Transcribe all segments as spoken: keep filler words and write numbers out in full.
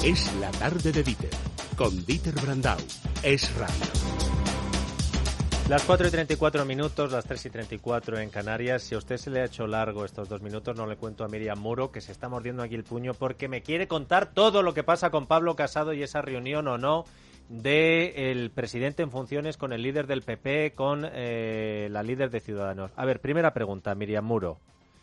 Es la tarde de Dieter, con Dieter Brandau. Es radio. Las cuatro y treinta y cuatro minutos, las tres y treinta y cuatro en Canarias. Si a usted se le ha hecho largo estos dos minutos, no le cuento a Miriam Muro, que se está mordiendo aquí el puño porque me quiere contar todo lo que pasa con Pablo Casado y esa reunión o no del presidente en funciones con el líder del P P, con eh, la líder de Ciudadanos. A ver, primera pregunta, Miriam Muro.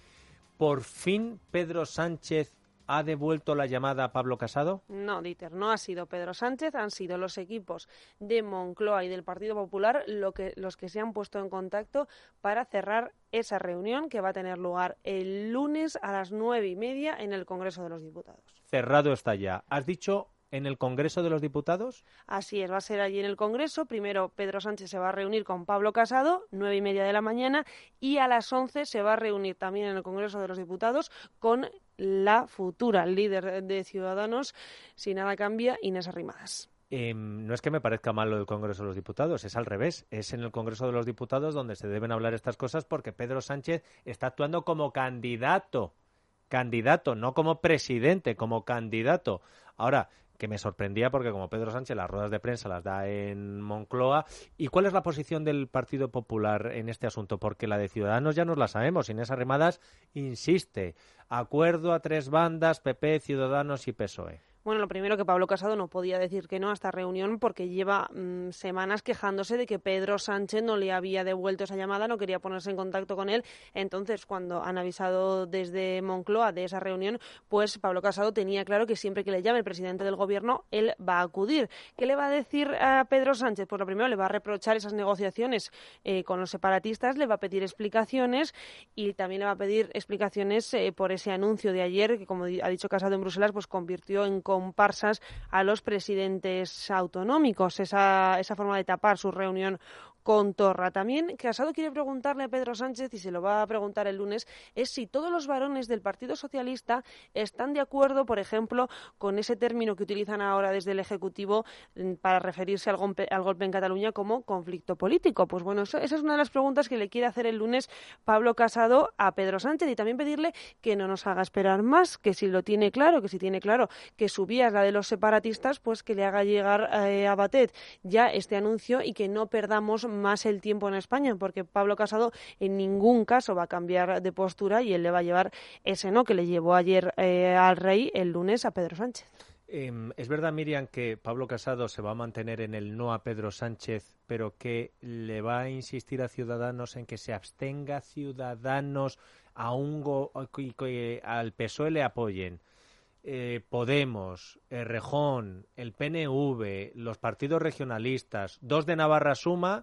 ¿Por fin Pedro Sánchez ha devuelto la llamada a Pablo Casado? No, Dieter, no ha sido Pedro Sánchez, han sido los equipos de Moncloa y del Partido Popular lo que, los que se han puesto en contacto para cerrar esa reunión que va a tener lugar el lunes a las nueve y media en el Congreso de los Diputados. Cerrado está ya. ¿Has dicho en el Congreso de los Diputados? Así es, va a ser allí en el Congreso. Primero Pedro Sánchez se va a reunir con Pablo Casado, nueve y media de la mañana, y a las once se va a reunir también en el Congreso de los Diputados con la futura líder de Ciudadanos, si nada cambia, Inés Arrimadas. Eh, no es que me parezca mal lo del Congreso de los Diputados, es al revés. Es en el Congreso de los Diputados donde se deben hablar estas cosas porque Pedro Sánchez está actuando como candidato. Candidato, no como presidente, como candidato. Ahora, que me sorprendía porque como Pedro Sánchez las ruedas de prensa las da en Moncloa. ¿Y cuál es la posición del Partido Popular en este asunto? Porque la de Ciudadanos ya nos la sabemos. Inés Arrimadas insiste. Acuerdo a tres bandas, P P, Ciudadanos y P S O E. Bueno, lo primero, que Pablo Casado no podía decir que no a esta reunión porque lleva mmm, semanas quejándose de que Pedro Sánchez no le había devuelto esa llamada, no quería ponerse en contacto con él. Entonces, cuando han avisado desde Moncloa de esa reunión, pues Pablo Casado tenía claro que siempre que le llame el presidente del gobierno, él va a acudir. ¿Qué le va a decir a Pedro Sánchez? Pues lo primero, le va a reprochar esas negociaciones eh, con los separatistas, le va a pedir explicaciones y también le va a pedir explicaciones eh, por ese anuncio de ayer que, como ha dicho Casado en Bruselas, pues convirtió en comparsas a los presidentes autonómicos, esa, esa forma de tapar su reunión con Torra. También Casado quiere preguntarle a Pedro Sánchez, y se lo va a preguntar el lunes, es si todos los varones del Partido Socialista están de acuerdo, por ejemplo, con ese término que utilizan ahora desde el Ejecutivo para referirse al golpe, al golpe en Cataluña como conflicto político. Pues bueno, eso, esa es una de las preguntas que le quiere hacer el lunes Pablo Casado a Pedro Sánchez, y también pedirle que no nos haga esperar más, que si lo tiene claro, que si tiene claro que su vía es la de los separatistas, pues que le haga llegar eh, a Batet ya este anuncio y que no perdamos más el tiempo en España, porque Pablo Casado en ningún caso va a cambiar de postura y él le va a llevar ese no que le llevó ayer eh, al rey el lunes a Pedro Sánchez. Eh, es verdad, Miriam, que Pablo Casado se va a mantener en el no a Pedro Sánchez, pero que le va a insistir a Ciudadanos en que se abstenga Ciudadanos a un go- y que al P S O E le apoyen. Eh, Podemos, Errejón, el P N V, los partidos regionalistas, dos de Navarra Suma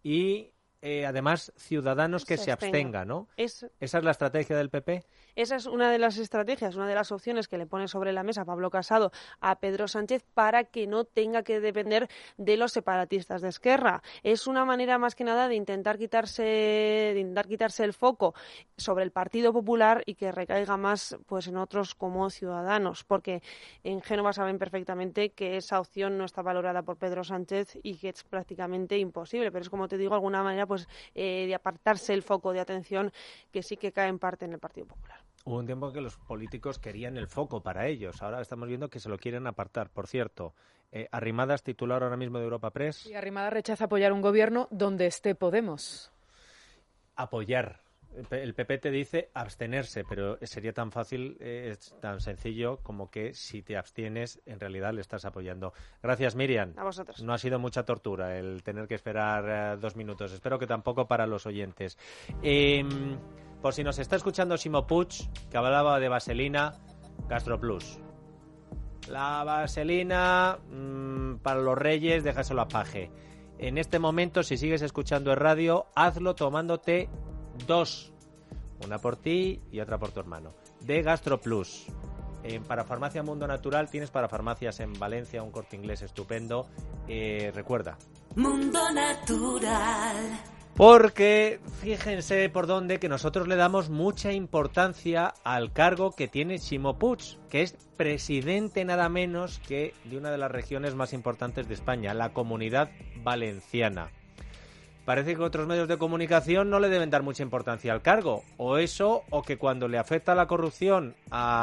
y eh, además Ciudadanos que se, se abstenga, ¿no? Es... ¿Esa es la estrategia del P P? Esa es una de las estrategias, una de las opciones que le pone sobre la mesa Pablo Casado a Pedro Sánchez para que no tenga que depender de los separatistas de Esquerra. Es una manera más que nada de intentar quitarse, de intentar quitarse el foco sobre el Partido Popular y que recaiga más pues en otros como Ciudadanos, porque en Génova saben perfectamente que esa opción no está valorada por Pedro Sánchez y que es prácticamente imposible, pero es, como te digo, de alguna manera pues eh, de apartarse el foco de atención que sí que cae en parte en el Partido Popular. Hubo un tiempo que los políticos querían el foco para ellos. Ahora estamos viendo que se lo quieren apartar. Por cierto, eh, Arrimadas, titular ahora mismo de Europa Press. Y Arrimadas rechaza apoyar un gobierno donde esté Podemos. Apoyar. El P P te dice abstenerse, pero sería tan fácil, eh, es tan sencillo como que si te abstienes, en realidad le estás apoyando. Gracias, Miriam. A vosotros. No ha sido mucha tortura el tener que esperar eh, dos minutos. Espero que tampoco para los oyentes. Eh, por si nos está escuchando Ximo Puig, que hablaba de vaselina, GastroPlus. La vaselina mmm, para los reyes, déjaselo a Paje. En este momento, si sigues escuchando el radio, hazlo tomándote dos, una por ti y otra por tu hermano, de GastroPlus. En Parafarmacia Mundo Natural tienes parafarmacias en Valencia, un Corte Inglés estupendo. Eh, recuerda, Mundo Natural. Porque fíjense por dónde que nosotros le damos mucha importancia al cargo que tiene Ximo Puig, que es presidente nada menos que de una de las regiones más importantes de España, la Comunidad Valenciana. parece que otros medios de comunicación no le deben dar mucha importancia al cargo. O eso, o que cuando le afecta la corrupción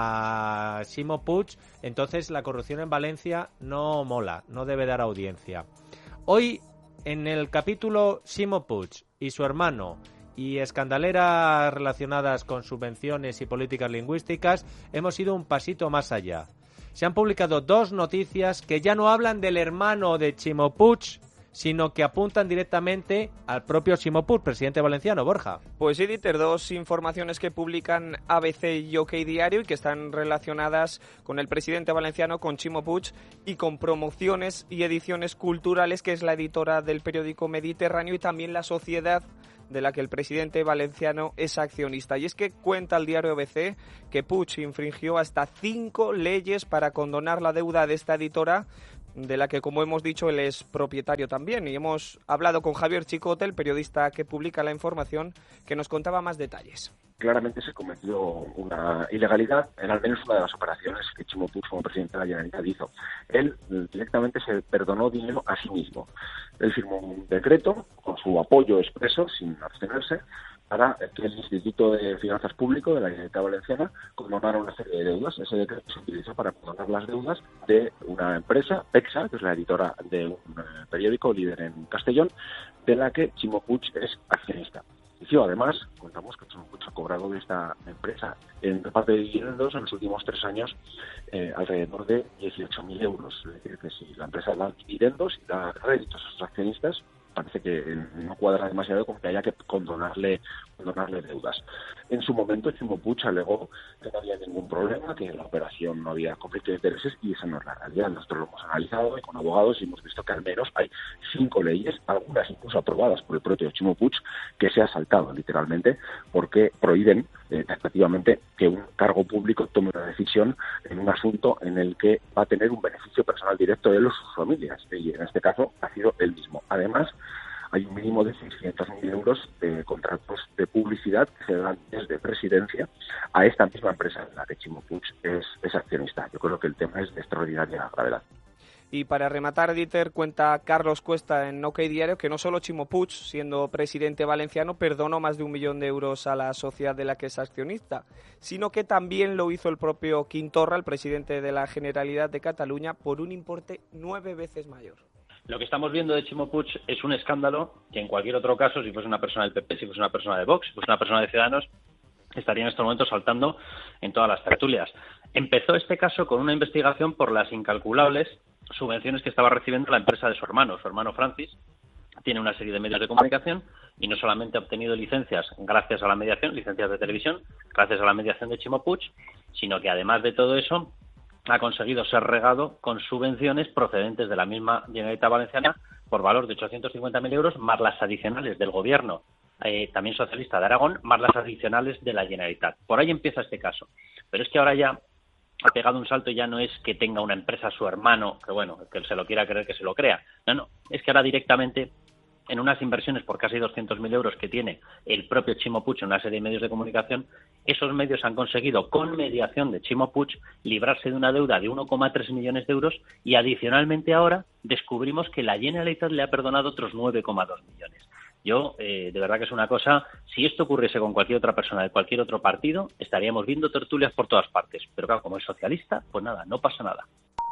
a Ximo Puig, entonces la corrupción en Valencia no mola, no debe dar audiencia. Hoy, en el capítulo Ximo Puig y su hermano y escandaleras relacionadas con subvenciones y políticas lingüísticas, hemos ido un pasito más allá. Se han publicado dos noticias que ya no hablan del hermano de Ximo Puig, sino que apuntan directamente al propio Ximo Puig, presidente valenciano. Borja. Pues sí, Dieter, dos informaciones que publican A B C y OK Diario y que están relacionadas con el presidente valenciano, con Ximo Puig y con Promociones y Ediciones Culturales, que es la editora del periódico Mediterráneo, y también la sociedad de la que el presidente valenciano es accionista. Y es que cuenta el diario A B C que Puig infringió hasta cinco leyes para condonar la deuda de esta editora, de la que, como hemos dicho, él es propietario también. Y hemos hablado con Javier Chicote, el periodista que publica la información, que nos contaba más detalles. Claramente se cometió una ilegalidad en al menos una de las operaciones que Ximo Puig, como presidente de la Generalitat, hizo. Él directamente se perdonó dinero a sí mismo. Él firmó un decreto con su apoyo expreso, sin abstenerse, para que el Instituto de Finanzas Público de la Generalitat Valenciana condonara una serie de deudas. Ese decreto se utilizó para condonar las deudas de una empresa, Pexa, que es la editora de un periódico líder en Castellón, de la que Ximo Puig es accionista. Y además, contamos que Ximo Puig ha cobrado de esta empresa en parte de dividendos en los últimos tres años eh, alrededor de dieciocho mil euros. Es decir, que si la empresa da dividendos y da réditos a sus accionistas, parece que no cuadra demasiado con que haya que condonarle, condonarle deudas. En su momento, Ximo Puig alegó que no había ningún problema, que en la operación no había conflicto de intereses, y esa no es la realidad. Nosotros lo hemos analizado y con abogados y hemos visto que al menos hay cinco leyes, algunas incluso aprobadas por el propio Ximo Puig, que se ha saltado literalmente porque prohíben eh, efectivamente que un cargo público tome una decisión en un asunto en el que va a tener un beneficio personal directo de él o sus familias, y en este caso ha sido él mismo. Además, hay un mínimo de seiscientos mil euros de contratos de publicidad que se dan desde Presidencia a esta misma empresa en la que Ximo Puig es, es accionista. Yo creo que el tema es de extraordinaria gravedad. Y para rematar, Dieter, cuenta Carlos Cuesta en OK Diario que no solo Ximo Puig, siendo presidente valenciano, perdonó más de un millón de euros a la sociedad de la que es accionista, sino que también lo hizo el propio Quim Torra, el presidente de la Generalitat de Cataluña, por un importe nueve veces mayor. Lo que estamos viendo de Ximo Puig es un escándalo que en cualquier otro caso, si fuese una persona del P P, si fuese una persona de Vox, si fuese una persona de Ciudadanos, estaría en estos momentos saltando en todas las tertulias. Empezó este caso con una investigación por las incalculables subvenciones que estaba recibiendo la empresa de su hermano. Su hermano Francis tiene una serie de medios de comunicación y no solamente ha obtenido licencias gracias a la mediación, licencias de televisión, gracias a la mediación de Ximo Puig, sino que además de todo eso ha conseguido ser regado con subvenciones procedentes de la misma Generalitat Valenciana por valor de ochocientos cincuenta mil euros, más las adicionales del gobierno, eh, también socialista de Aragón, más las adicionales de la Generalitat. Por ahí empieza este caso. Pero es que ahora ya ha pegado un salto y ya no es que tenga una empresa su hermano, que bueno, que él se lo quiera creer, que se lo crea. No, no, es que ahora directamente en unas inversiones por casi doscientos mil euros que tiene el propio Ximo Puig en una serie de medios de comunicación, esos medios han conseguido, con mediación de Ximo Puig, librarse de una deuda de uno coma tres millones de euros y adicionalmente ahora descubrimos que la Generalitat le ha perdonado otros nueve coma dos millones. Yo, eh, de verdad que es una cosa, si esto ocurriese con cualquier otra persona de cualquier otro partido, estaríamos viendo tertulias por todas partes. Pero claro, como es socialista, pues nada, no pasa nada.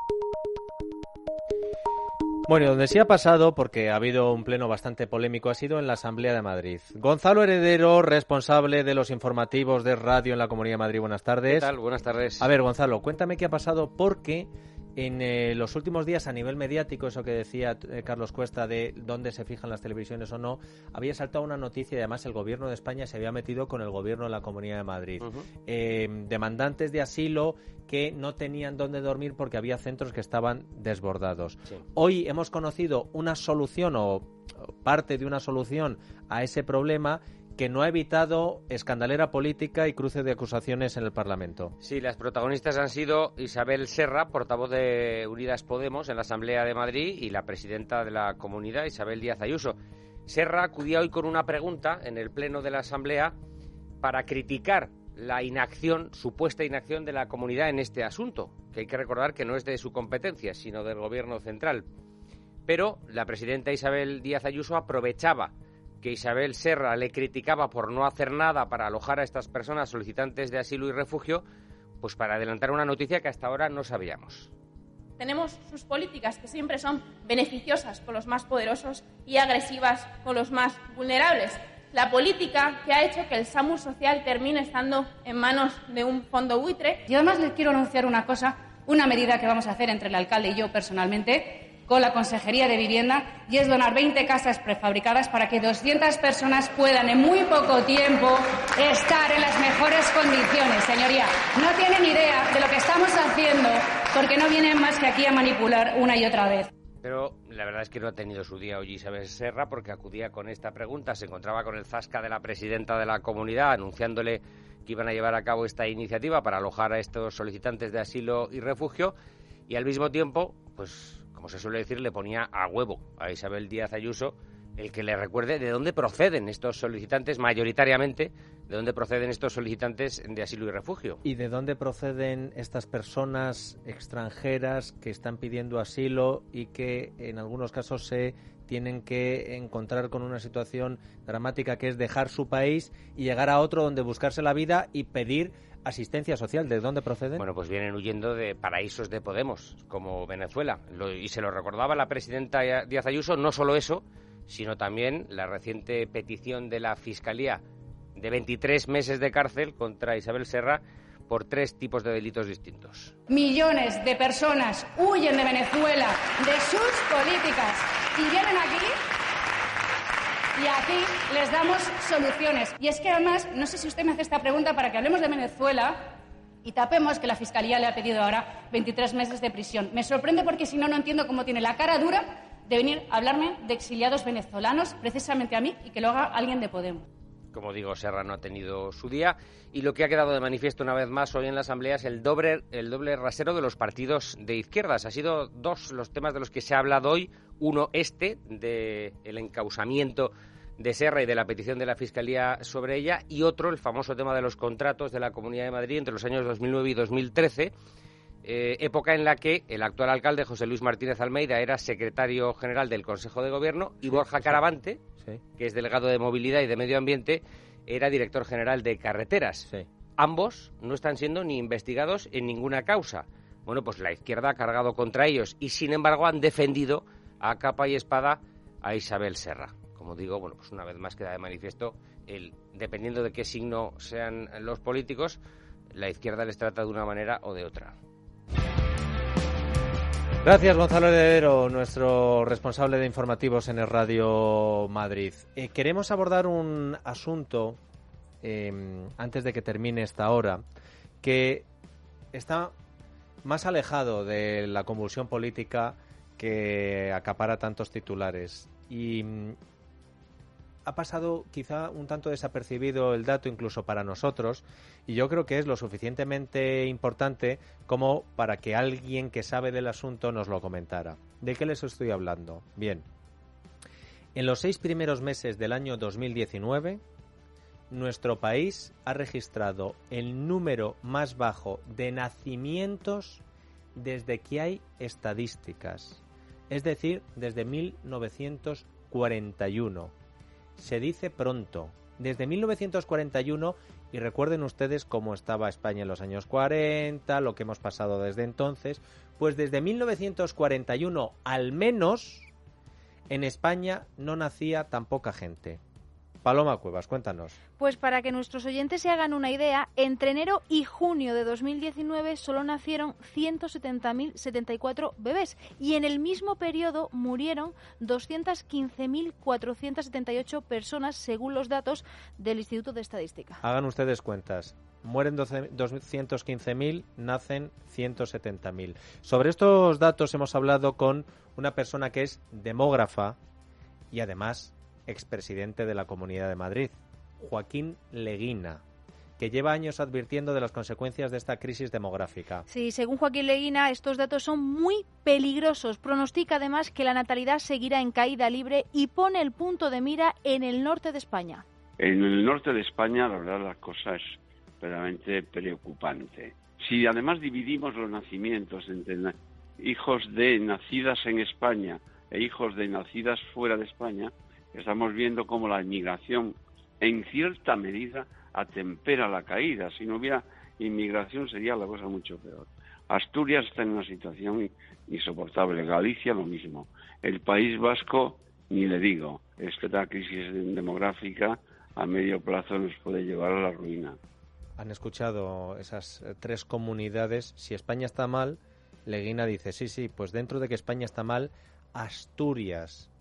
Bueno, donde sí ha pasado, porque ha habido un pleno bastante polémico, ha sido en la Asamblea de Madrid. Gonzalo Heredero, responsable de los informativos de radio en la Comunidad de Madrid. Buenas tardes. ¿Qué tal? Buenas tardes. A ver, Gonzalo, cuéntame qué ha pasado, porque en eh, los últimos días a nivel mediático, eso que decía eh, Carlos Cuesta de dónde se fijan las televisiones o no, había saltado una noticia y además el Gobierno de España se había metido con el Gobierno de la Comunidad de Madrid. Uh-huh. Eh, demandantes de asilo que no tenían dónde dormir porque había centros que estaban desbordados. Sí. Hoy hemos conocido una solución o parte de una solución a ese problema que no ha evitado escandalera política y cruce de acusaciones en el Parlamento. Sí, las protagonistas han sido Isabel Serra, portavoz de Unidas Podemos en la Asamblea de Madrid, y la presidenta de la comunidad, Isabel Díaz Ayuso. Serra acudía hoy con una pregunta en el pleno de la Asamblea para criticar la inacción, supuesta inacción de la comunidad en este asunto, que hay que recordar que no es de su competencia, sino del Gobierno central. Pero la presidenta Isabel Díaz Ayuso aprovechaba que Isabel Serra le criticaba por no hacer nada para alojar a estas personas solicitantes de asilo y refugio, pues para adelantar una noticia que hasta ahora no sabíamos. Tenemos sus políticas que siempre son beneficiosas con los más poderosos y agresivas con los más vulnerables. La política que ha hecho que el SAMUR social termine estando en manos de un fondo buitre. Y además les quiero anunciar una cosa, una medida que vamos a hacer entre el alcalde y yo personalmente, con la Consejería de Vivienda, y es donar veinte casas prefabricadas para que doscientas personas puedan en muy poco tiempo estar en las mejores condiciones. Señoría, no tienen idea de lo que estamos haciendo porque no vienen más que aquí a manipular una y otra vez. Pero la verdad es que no ha tenido su día hoy Isabel Serra, porque acudía con esta pregunta, se encontraba con el zasca de la presidenta de la comunidad anunciándole que iban a llevar a cabo esta iniciativa para alojar a estos solicitantes de asilo y refugio, y al mismo tiempo, pues como se suele decir, le ponía a huevo a Isabel Díaz Ayuso el que le recuerde de dónde proceden estos solicitantes, mayoritariamente, de dónde proceden estos solicitantes de asilo y refugio. ¿Y de dónde proceden estas personas extranjeras que están pidiendo asilo y que en algunos casos se tienen que encontrar con una situación dramática, que es dejar su país y llegar a otro donde buscarse la vida y pedir asistencia social? ¿De dónde proceden? Bueno, pues vienen huyendo de paraísos de Podemos, como Venezuela. Lo, y se lo recordaba la presidenta Díaz Ayuso, no solo eso, sino también la reciente petición de la Fiscalía de veintitrés meses de cárcel contra Isabel Serra por tres tipos de delitos distintos. Millones de personas huyen de Venezuela, de sus políticas, y vienen aquí, y aquí les damos soluciones. Y es que además, no sé si usted me hace esta pregunta para que hablemos de Venezuela y tapemos que la Fiscalía le ha pedido ahora veintitrés meses de prisión. Me sorprende porque si no, no entiendo cómo tiene la cara dura de venir a hablarme de exiliados venezolanos, precisamente a mí, y que lo haga alguien de Podemos. Como digo, Serra no ha tenido su día, y lo que ha quedado de manifiesto una vez más hoy en la Asamblea es el doble, el doble rasero de los partidos de izquierdas. Ha sido dos los temas de los que se ha hablado hoy. Uno, este, del encausamiento de Serra y de la petición de la Fiscalía sobre ella, y otro, el famoso tema de los contratos de la Comunidad de Madrid entre los años dos mil nueve y dos mil trece, eh, época en la que el actual alcalde, José Luis Martínez Almeida, era secretario general del Consejo de Gobierno, y Borja Caravante, sí, que es delegado de Movilidad y de Medio Ambiente, era director general de Carreteras. Sí. Ambos no están siendo ni investigados en ninguna causa. Bueno, pues la izquierda ha cargado contra ellos y, sin embargo, han defendido a capa y espada a Isabel Serra. Como digo, bueno, pues una vez más queda de manifiesto el, dependiendo de qué signo sean los políticos, la izquierda les trata de una manera o de otra. Gracias, Gonzalo Heredero, nuestro responsable de informativos en el Radio Madrid. Eh, queremos abordar un asunto, eh, antes de que termine esta hora, que está más alejado de la convulsión política que acapara tantos titulares. Y mm, ha pasado quizá un tanto desapercibido el dato incluso para nosotros, y yo creo que es lo suficientemente importante como para que alguien que sabe del asunto nos lo comentara. ¿De qué les estoy hablando? Bien, en los seis primeros meses del año dos mil diecinueve, nuestro país ha registrado el número más bajo de nacimientos desde que hay estadísticas, es decir, desde mil novecientos cuarenta y uno. Se dice pronto, desde mil novecientos cuarenta y uno, y recuerden ustedes cómo estaba España en los años cuarenta, lo que hemos pasado desde entonces, pues desde mil novecientos cuarenta y uno al menos en España no nacía tan poca gente. Paloma Cuevas, cuéntanos. Pues para que nuestros oyentes se hagan una idea, entre enero y junio de dos mil diecinueve solo nacieron ciento setenta mil setenta y cuatro bebés, y en el mismo periodo murieron doscientos quince mil cuatrocientos setenta y ocho personas, según los datos del Instituto de Estadística. Hagan ustedes cuentas. Mueren doscientos quince mil, nacen ciento setenta mil. Sobre estos datos hemos hablado con una persona que es demógrafa y además expresidente de la Comunidad de Madrid, Joaquín Leguina, que lleva años advirtiendo de las consecuencias de esta crisis demográfica. Sí, según Joaquín Leguina, estos datos son muy peligrosos. Pronostica además que la natalidad seguirá en caída libre y pone el punto de mira en el norte de España. En el norte de España, la verdad, la cosa es verdaderamente preocupante. Si además dividimos los nacimientos entre na- hijos de nacidas en España e hijos de nacidas fuera de España, estamos viendo cómo la inmigración, en cierta medida, atempera la caída. Si no hubiera inmigración sería la cosa mucho peor. Asturias está en una situación insoportable, Galicia lo mismo, el País Vasco ni le digo. Esta crisis demográfica a medio plazo nos puede llevar a la ruina. Han escuchado esas tres comunidades. Si España está mal, Leguina dice, sí, sí, pues dentro de que España está mal, Asturias.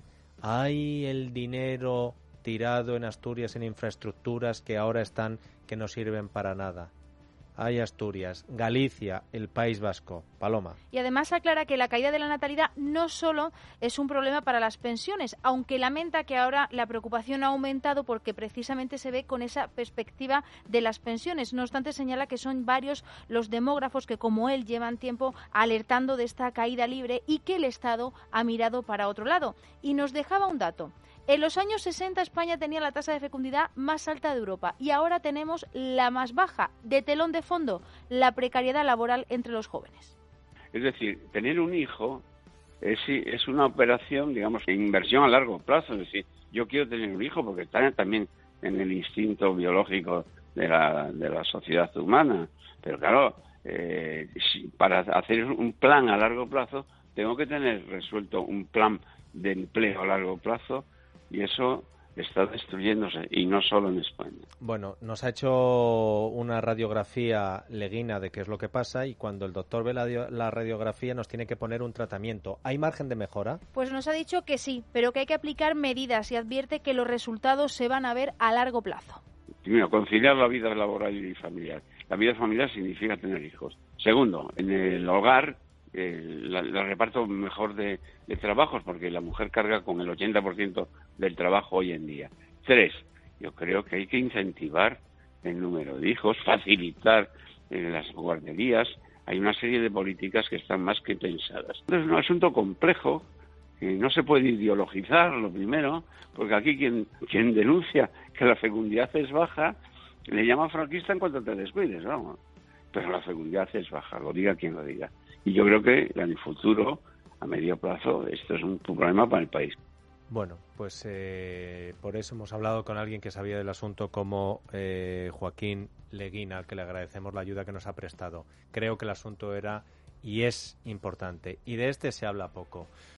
Hay el dinero tirado en Asturias en infraestructuras que ahora están, que no sirven para nada. Hay Asturias, Galicia, el País Vasco. Paloma. Y además aclara que la caída de la natalidad no solo es un problema para las pensiones, aunque lamenta que ahora la preocupación ha aumentado porque precisamente se ve con esa perspectiva de las pensiones. No obstante, señala que son varios los demógrafos que, como él, llevan tiempo alertando de esta caída libre y que el Estado ha mirado para otro lado. Y nos dejaba un dato. En los años sesenta España tenía la tasa de fecundidad más alta de Europa y ahora tenemos la más baja. De telón de fondo, la precariedad laboral entre los jóvenes. Es decir, tener un hijo es, es una operación, digamos, de inversión a largo plazo. Es decir, yo quiero tener un hijo porque está también en el instinto biológico de la, de la sociedad humana. Pero claro, eh, si, para hacer un plan a largo plazo tengo que tener resuelto un plan de empleo a largo plazo. Y eso está destruyéndose, y no solo en España. Bueno, nos ha hecho una radiografía Leguina de qué es lo que pasa, y cuando el doctor ve la, la radiografía nos tiene que poner un tratamiento. ¿Hay margen de mejora? Pues nos ha dicho que sí, pero que hay que aplicar medidas y advierte que los resultados se van a ver a largo plazo. Primero, conciliar la vida laboral y familiar. La vida familiar significa tener hijos. Segundo, en el hogar, el, el reparto mejor de, de trabajos, porque la mujer carga con el ochenta por ciento del trabajo hoy en día. Tres, yo creo que hay que incentivar el número de hijos, facilitar eh, las guarderías. Hay una serie de políticas que están más que pensadas. Es un asunto complejo, que no se puede ideologizar, lo primero, porque aquí quien, quien denuncia que la fecundidad es baja, le llama franquista en cuanto te descuides, vamos. Pero la fecundidad es baja, lo diga quien lo diga. Y yo creo que en el futuro, a medio plazo, esto es un problema para el país. Bueno, pues eh, por eso hemos hablado con alguien que sabía del asunto como eh, Joaquín Leguina, al que le agradecemos la ayuda que nos ha prestado. Creo que el asunto era y es importante, y de este se habla poco.